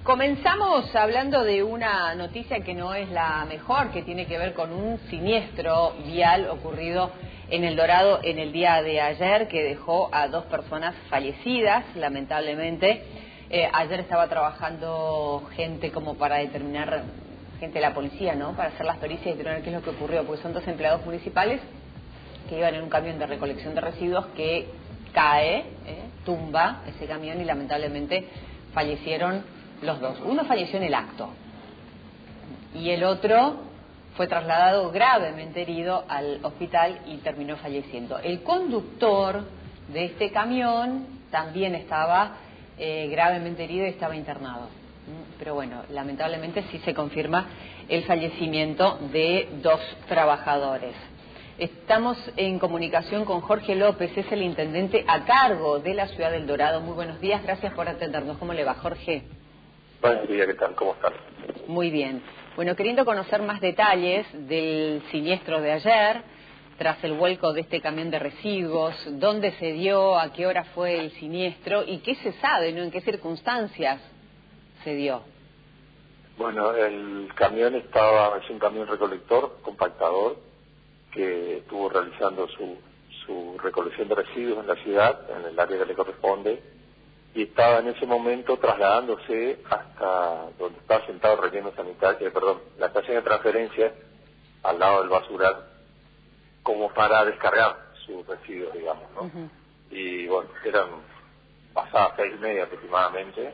Comenzamos hablando de una noticia que no es la mejor, que tiene que ver con un siniestro vial ocurrido en El Dorado en el día de ayer, que dejó a 2 personas fallecidas, lamentablemente. Ayer estaba trabajando gente como para determinar, gente de la policía, ¿no?, para hacer las pericias y determinar qué es lo que ocurrió, porque son 2 empleados municipales que iban en un camión de recolección de residuos que cae, tumba ese camión y lamentablemente fallecieron los 2. Uno falleció en el acto y el otro fue trasladado gravemente herido al hospital y terminó falleciendo. El conductor de este camión también estaba gravemente herido y estaba internado. Pero bueno, lamentablemente sí se confirma el fallecimiento de 2 trabajadores. Estamos en comunicación con Jorge López, es el intendente a cargo de la ciudad del Dorado. Muy buenos días, gracias por atendernos. ¿Cómo le va, Jorge? Buenos días, ¿qué tal? ¿Cómo están? Muy bien. Bueno, queriendo conocer más detalles del siniestro de ayer, tras el vuelco de este camión de residuos, dónde se dio, a qué hora fue el siniestro y qué se sabe, ¿no?, en qué circunstancias se dio. Bueno, el camión es un camión recolector, compactador, que estuvo realizando su recolección de residuos en la ciudad, en el área que le corresponde, y estaba en ese momento trasladándose hasta donde está sentado el relleno sanitario, la estación de transferencia, al lado del basural, como para descargar sus residuos, digamos, ¿no? Y bueno, eran pasadas 6:30 aproximadamente,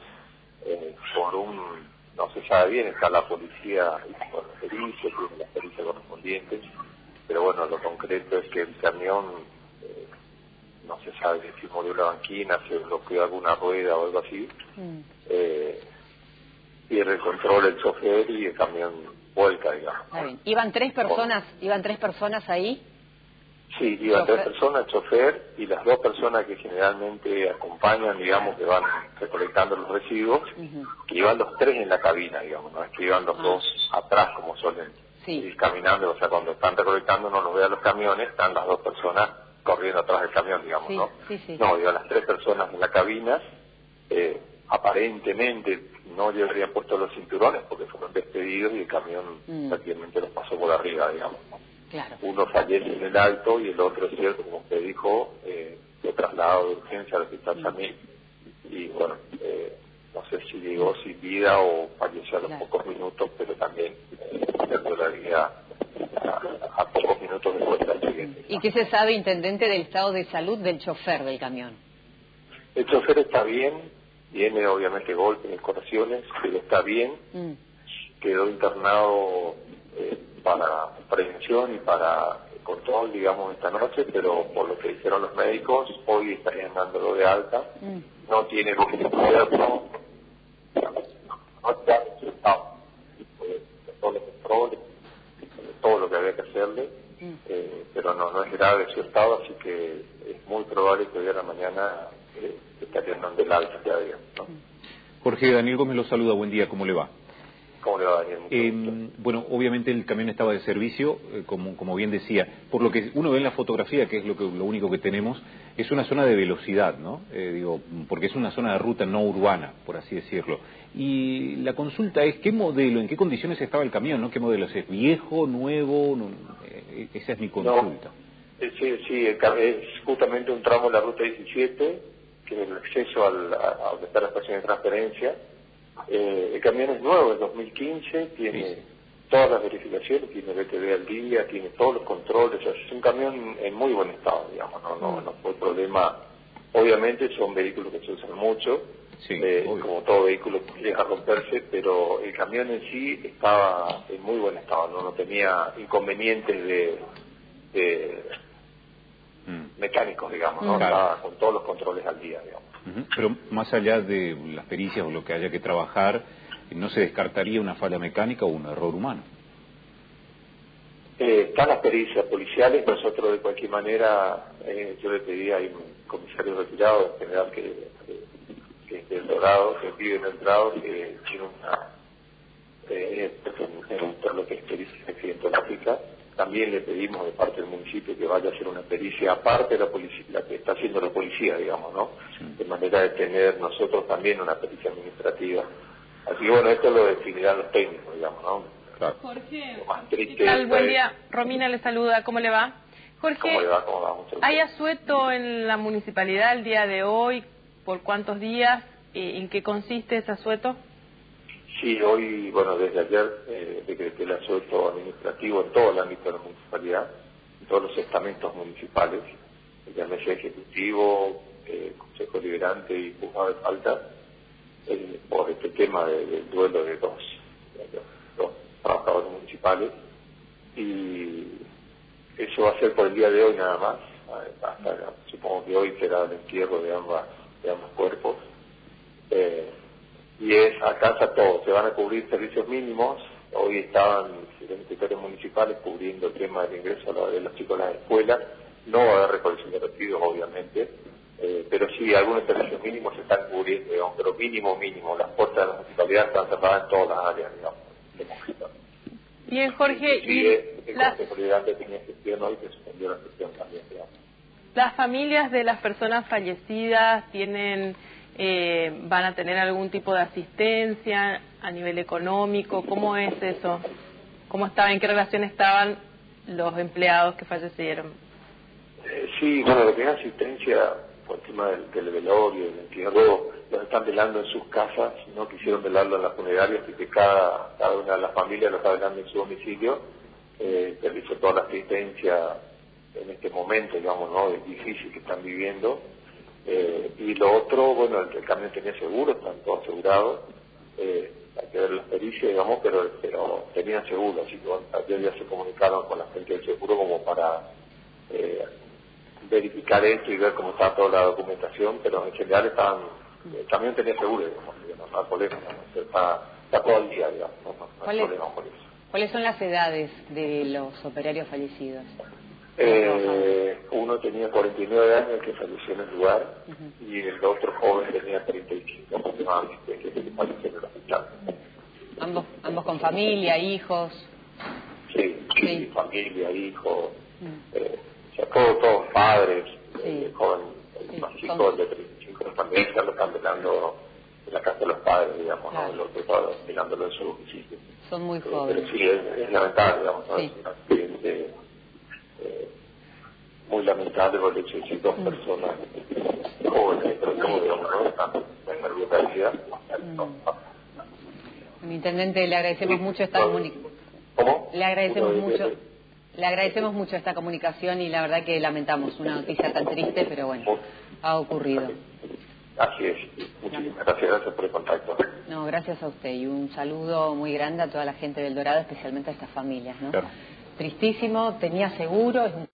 no se sabe bien, está la policía con los pericios, tiene las pericias correspondientes, pero bueno, lo concreto es que el camión, no se sabe si murió la banquina, se bloqueó alguna rueda o algo así, pierde el control el chofer y el camión vuelca, digamos. Está bien. ¿Iban tres personas ahí? Sí, iban 3 personas, el chofer y las 2 personas que generalmente acompañan, digamos, que van recolectando los residuos, que iban los 3 en la cabina, digamos, no es que iban los 2 atrás como suelen ir caminando, o sea, cuando están recolectando no los ve a los camiones, están las 2 personas corriendo atrás del camión, digamos, ¿no? No, iban las 3 personas en la cabina, aparentemente no le habrían puesto los cinturones porque fueron despedidos y el camión prácticamente los pasó por arriba, digamos, ¿no? Claro. Uno fallece en el alto y el otro, es cierto, como usted dijo, fue trasladado de urgencia al hospital Samil y bueno, no sé si llegó sin vida o falleció a los pocos minutos, pero también perdió la vida a pocos minutos después del accidente. ¿Y qué se sabe, intendente, del estado de salud del chofer del camión? El chofer está bien, tiene obviamente golpes, escoriaciones, pero está bien, quedó internado para prevención y para control, digamos, esta noche, pero por lo que dijeron los médicos, hoy estarían dándolo de alta, no tiene gobierno, no está resultado, todos los controles, todo lo que había que hacerle, pero no es grave su estado, así que es muy probable que hoy a la mañana estarían dando el alta ya, digamos, ¿no? Jorge, Daniel Gómez lo saluda, buen día, ¿cómo le va? ¿Cómo le va, Daniel? Bueno, obviamente el camión estaba de servicio, como bien decía. Por lo que uno ve en la fotografía, que es lo único que tenemos, es una zona de velocidad, ¿no? Porque es una zona de ruta no urbana, por así decirlo. Y la consulta es, ¿qué modelo, en qué condiciones estaba el camión, ¿no? ¿Qué modelo es? ¿Es viejo, nuevo? Esa es mi consulta. Sí, es justamente un tramo de la ruta 17, que es el acceso a donde está la estación de transferencia. El camión es nuevo, es 2015, tiene todas las verificaciones, tiene BTV al día, tiene todos los controles, o sea, es un camión en muy buen estado, digamos, no fue problema. Obviamente son vehículos que se usan mucho, como todo vehículo llega a romperse, pero el camión en sí estaba en muy buen estado, no tenía inconvenientes de mecánicos, digamos, ¿no? Estaba con todos los controles al día, digamos. Pero más allá de las pericias o lo que haya que trabajar, ¿no se descartaría una falla mecánica o un error humano? Están las pericias policiales, nosotros de cualquier manera, yo le pedí a un comisario retirado, en general que es del Dorado, que vive en el Dorado, que tiene lo que es pericia accidentológica. También le pedimos de parte del municipio que vaya a hacer una pericia aparte de la policía, la que está haciendo la policía, digamos, ¿no? De manera de tener nosotros también una pericia administrativa Así que bueno, esto lo definirán los técnicos, digamos, ¿no? Claro. Jorge, lo más triste, ¿qué tal? Buen día. Romina le saluda, ¿cómo le va? Jorge, ¿cómo le va? ¿Cómo va? ¿hay asueto en la municipalidad el día de hoy? ¿Por cuántos días? ¿En qué consiste ese asueto? Sí, hoy, bueno, desde ayer decreté el asueto administrativo en todo el ámbito de la municipalidad, en todos los estamentos municipales, llámese ejecutivo, consejo liberante y juzgado de falta, por este tema del duelo de dos trabajadores municipales, y eso va a ser por el día de hoy nada más. Hasta, supongo que hoy será el entierro de ambos cuerpos. Y es a casa todo, se van a cubrir servicios mínimos. Hoy estaban los secretarios municipales cubriendo el tema del ingreso de los chicos a las escuelas. No va a haber recolección de residuos, obviamente, pero sí, algunos servicios mínimos se están cubriendo, digamos, pero mínimo. Las puertas de la municipalidad están cerradas en todas las áreas, digamos. Bien, Jorge, y la seguridad que tenía gestión hoy, que suspendió la gestión también, digamos. ¿Las familias de las personas fallecidas van a tener algún tipo de asistencia a nivel económico? ¿Cómo es eso? ¿En qué relación estaban los empleados que fallecieron? Sí, bueno, lo que es asistencia por el tema del velorio, del entierro, los están velando en sus casas, no quisieron velarlo en las funerarias, así que cada una de las familias lo está velando en su domicilio, realizó toda la asistencia en este momento, digamos, ¿no?, es difícil que están viviendo. Y lo otro, bueno, el camión tenía seguro, están todos asegurados, hay que ver las pericias, digamos, pero tenían seguro, así que bueno, ayer ya se comunicaron con la gente del seguro como para verificar esto y ver cómo está toda la documentación, pero en general el camión tenía seguro, digamos, no hay problema, está todo el día, digamos, no hay problema por eso. ¿Cuáles son las edades de los operarios fallecidos? Uno tenía 49 años que falleció en el lugar, y el otro joven tenía 35 aproximadamente que falleció en el hospital. ¿Ambos con familia, hijos? Sí, familia, hijos, o sea, todos padres, joven, el más chico, el de 35 también, ya lo están velando en la casa de los padres, digamos, claro. ¿No? El otro está velándolo en su domicilio. Son muy jóvenes. Pero sí, es lamentable, digamos, ¿no? Es un accidente muy lamentable por el hecho de que dos personas jóvenes, pero no, digamos, ¿no? Están en nerviosa calidad. Intendente, le agradecemos mucho esta comunicación. ¿Cómo? Le agradecemos mucho esta comunicación y la verdad que lamentamos una noticia tan triste, pero bueno, ha ocurrido. Así es. Muchísimas gracias por el contacto. No, gracias a usted y un saludo muy grande a toda la gente del Dorado, especialmente a estas familias, ¿no? Claro. Tristísimo, tenía seguro, es un